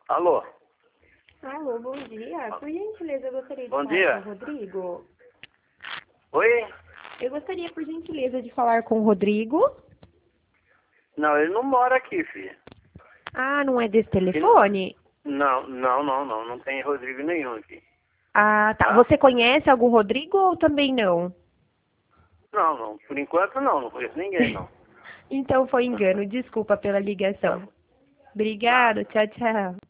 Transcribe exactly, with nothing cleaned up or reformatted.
Alô? Alô, bom dia. Por gentileza, eu gostaria de Bom falar dia. com o Rodrigo. Oi? Eu gostaria, por gentileza, de falar com o Rodrigo. Não, ele não mora aqui, filha. Ah, não é desse Aqui telefone? não, não, não, não. Não tem Rodrigo nenhum aqui. Ah, tá. Tá? Você conhece algum Rodrigo ou também não? Não, não. Por enquanto não. Não conheço ninguém, não. Então foi engano. Desculpa pela Tá ligação. bom. Nada. Obrigado. Tchau, tchau.